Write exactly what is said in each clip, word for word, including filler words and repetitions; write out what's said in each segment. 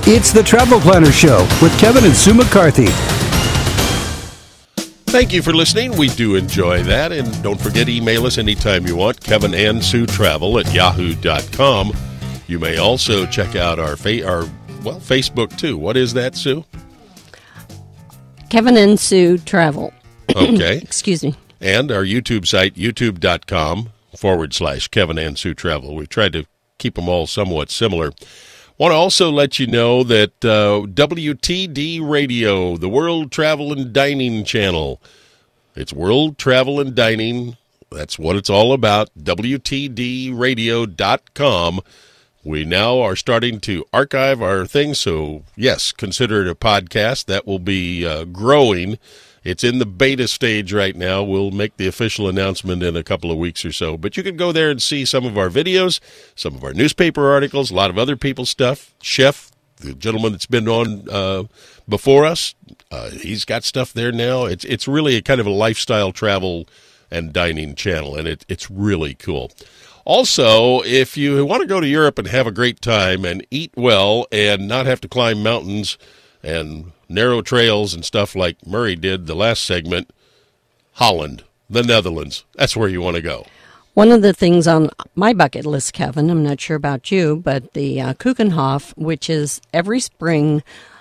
It's the Travel Planner Show with Kevin and Sue McCarthy. Thank you for listening. We do enjoy that. And don't forget, email us anytime you want, Kevin and Sue Travel at yahoo dot com. You may also check out our, fa- our well, Facebook, too. What is that, Sue? Kevin and Sue Travel. Okay. Excuse me. And our YouTube site, youtube dot com forward slash Kevin and Sue Travel. We've tried to keep them all somewhat similar. Want to also let you know that uh, W T D Radio, the World Travel and Dining Channel, it's World Travel and Dining. That's what it's all about, W T D radio dot com. We now are starting to archive our things, so yes, consider it a podcast. That will be uh, growing. It's in the beta stage right now. We'll make the official announcement in a couple of weeks or so. But you can go there and see some of our videos, some of our newspaper articles, a lot of other people's stuff. Chef, the gentleman that's been on uh, before us, uh, he's got stuff there now. It's it's really a kind of a lifestyle travel and dining channel, and it, it's really cool. Also, if you want to go to Europe and have a great time and eat well and not have to climb mountains and narrow trails and stuff like Murray did the last segment, Holland, the Netherlands. That's where you want to go. One of the things on my bucket list, Kevin, I'm not sure about you, but the uh, Keukenhof, which is every spring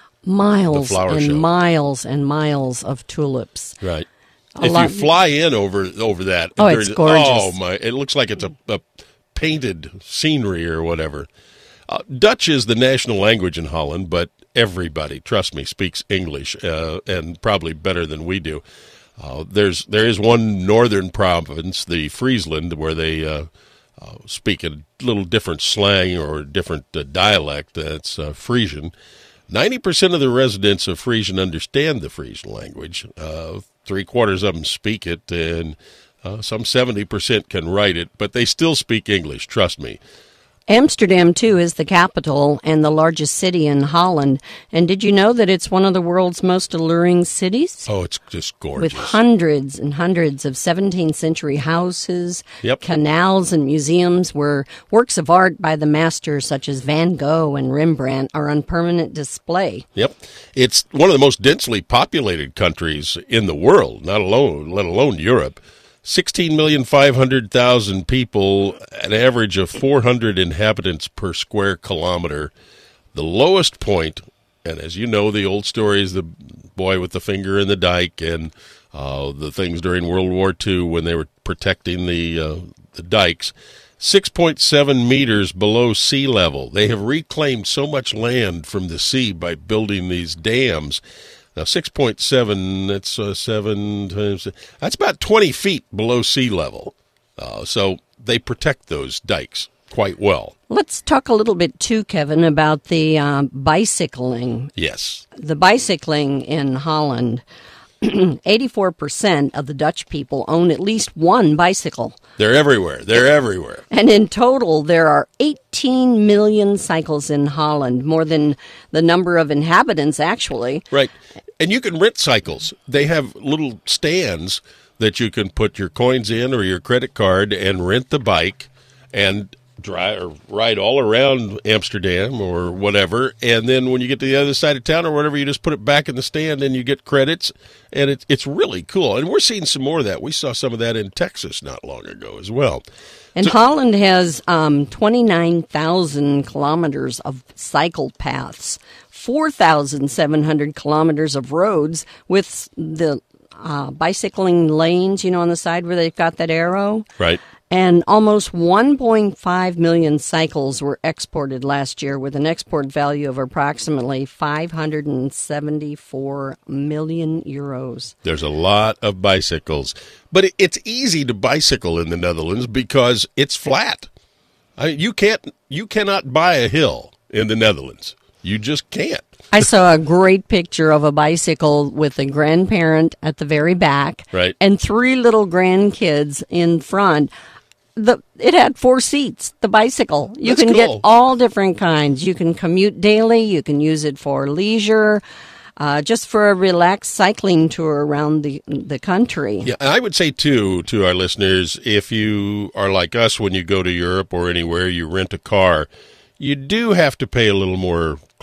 miles and show. miles and miles of tulips. Right. A if lot- you fly in over over that, Oh, it's gorgeous. Oh my! It looks like it's a, a painted scenery or whatever. Uh, Dutch is the national language in Holland, but everybody, trust me, speaks English, uh, and probably better than we do. Uh, there's there is one northern province, the Friesland, where they uh, uh, speak a little different slang or different uh, dialect. That's uh, Frisian. Ninety percent of the residents of Frisian understand the Frisian language. Uh, three quarters of them speak it, and uh, some seventy percent can write it, but they still speak English. Trust me. Amsterdam, too, is the capital and the largest city in Holland. And did you know that it's one of the world's most alluring cities? Oh, it's just gorgeous. With hundreds and hundreds of seventeenth century houses, Yep. canals, and museums where works of art by the masters such as Van Gogh and Rembrandt are on permanent display. Yep. It's one of the most densely populated countries in the world, not alone, let alone Europe. sixteen million five hundred thousand people, an average of four hundred inhabitants per square kilometer. The lowest point, and as you know, the old story is the boy with the finger in the dike and uh, the things during World War Two when they were protecting the, uh, the dikes, six point seven meters below sea level. They have reclaimed so much land from the sea by building these dams. Now, six point seven, that's uh, seven times, that's about twenty feet below sea level. Uh, so they protect those dikes quite well. Let's talk a little bit, too, Kevin, about the uh, bicycling. Yes. The bicycling in Holland, eighty-four percent of the Dutch people own at least one bicycle. They're everywhere. They're everywhere. And in total, there are eighteen million cycles in Holland, more than the number of inhabitants, actually. Right. And you can rent cycles. They have little stands that you can put your coins in or your credit card and rent the bike and drive or ride all around Amsterdam or whatever. And then when you get to the other side of town or whatever, you just put it back in the stand and you get credits. And it, it's really cool. And we're seeing some more of that. We saw some of that in Texas not long ago as well. And So- Holland has um, twenty-nine thousand kilometers of cycle paths, four thousand seven hundred kilometers of roads with the uh, bicycling lanes, you know, on the side where they've got that arrow. Right. And almost one point five million cycles were exported last year with an export value of approximately five hundred seventy-four million euros. There's a lot of bicycles. But it, it's easy to bicycle in the Netherlands because it's flat. I, you can't, you cannot buy a hill in the Netherlands. You just can't. I saw a great picture of a bicycle with a grandparent at the very back, Right. and three little grandkids in front. The it had four seats, the bicycle. You That's can cool. get all different kinds. You can commute daily. You can use it for leisure, uh, just for a relaxed cycling tour around the the country. Yeah, and I would say, too, to our listeners, if you are like us when you go to Europe or anywhere, you rent a car, you do have to pay a little more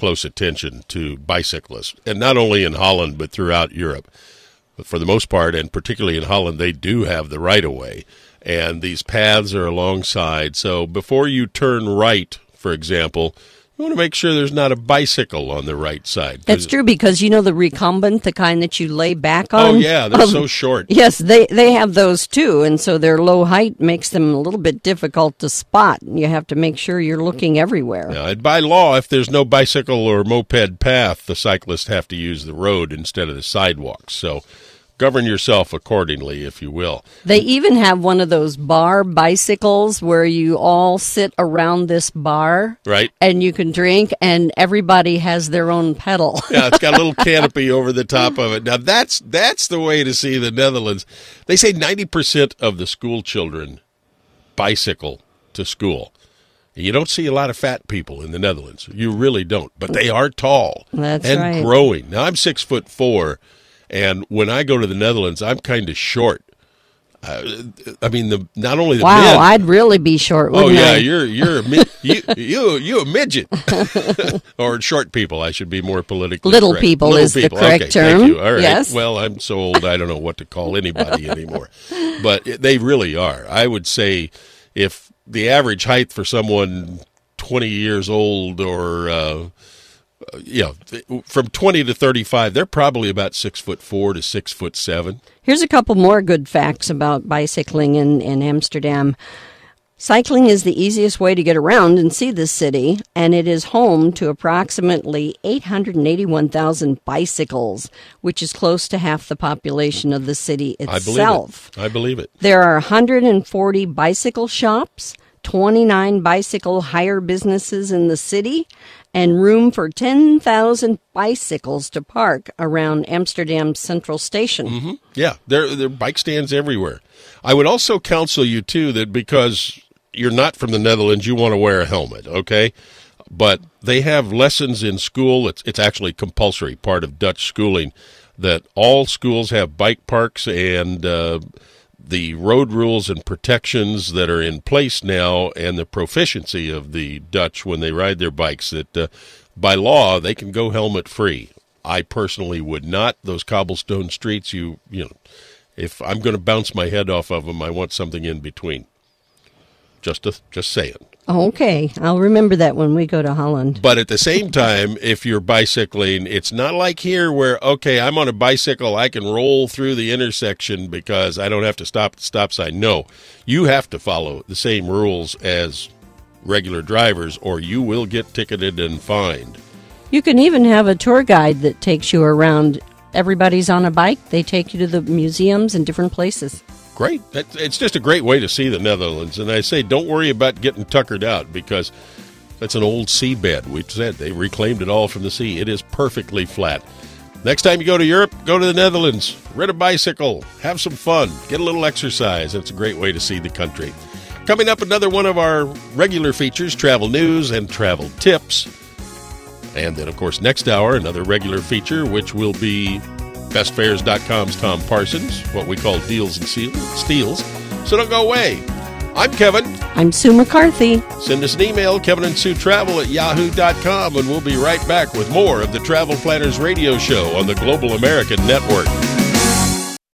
close attention to bicyclists, and not only in Holland but throughout Europe. But for the most part, and particularly in Holland, they do have the right-of-way, and these paths are alongside. So before you turn right, for example, you want to make sure there's not a bicycle on the right side. That's true, because you know the recumbent, the kind that you lay back on? Oh, yeah, they're um, so short. Yes, they, they have those too, and so their low height makes them a little bit difficult to spot. You have to make sure you're looking everywhere. Now, and by law, if there's no bicycle or moped path, the cyclists have to use the road instead of the sidewalks. So govern yourself accordingly, if you will. They even have one of those bar bicycles where you all sit around this bar. Right. And you can drink, and everybody has their own pedal. Yeah, it's got a little canopy over the top of it. Now, that's that's the way to see the Netherlands. They say ninety percent of the school children bicycle to school. You don't see a lot of fat people in the Netherlands. You really don't. But they are tall. That's and right. growing. Now, I'm six foot four. And when I go to the Netherlands, I'm kind of short. Uh, I mean, the not only the wow, men. I'd really be short. Oh Wouldn't yeah, I? you're you're a mid, you you you a midget, or short people. I should be more politically Little correct. people Little is the people. correct okay, term. Thank you. All right. Yes. Well, I'm so old I don't know what to call anybody anymore, but they really are. I would say if the average height for someone twenty years old or uh, you know, from twenty to thirty-five, they're probably about six foot four to six foot seven. Here's a couple more good facts about bicycling in, in Amsterdam. Cycling is the easiest way to get around and see the city, and it is home to approximately eight hundred eighty-one thousand bicycles, which is close to half the population of the city itself. I believe it. I believe it. There are one hundred forty bicycle shops, twenty-nine bicycle hire businesses in the city, and room for ten thousand bicycles to park around Amsterdam's Central Station. Mm-hmm. Yeah, there, there are bike stands everywhere. I would also counsel you, too, that because you're not from the Netherlands, you want to wear a helmet, okay? But they have lessons in school. It's, it's actually compulsory, part of Dutch schooling, that all schools have bike parks, and uh, the road rules and protections that are in place now and the proficiency of the Dutch when they ride their bikes, that uh, by law they can go helmet free. I personally would not. Those cobblestone streets, you you know, if I'm going to bounce my head off of them, I want something in between. Just to, just saying. Okay, I'll remember that when we go to Holland. But at the same time, if you're bicycling, it's not like here where, okay, I'm on a bicycle, I can roll through the intersection because I don't have to stop at the stop sign. No, you have to follow the same rules as regular drivers, or you will get ticketed and fined. You can even have a tour guide that takes you around. Everybody's on a bike. They take you to the museums and different places. Great. It's just a great way to see the Netherlands. And I say don't worry about getting tuckered out because that's an old seabed. We said they reclaimed it all from the sea. It is perfectly flat. Next time you go to Europe, go to the Netherlands. Rent a bicycle. Have some fun. Get a little exercise. It's a great way to see the country. Coming up, another one of our regular features, travel news and travel tips. And then, of course, next hour, another regular feature, which will be best fares dot com's Tom Parsons, what we call deals and steals. So don't go away. I'm Kevin. I'm Sue McCarthy. Send us an email, Kevin and Sue Travel at yahoo dot com, and we'll be right back with more of the Travel Planners Radio Show on the Global American Network.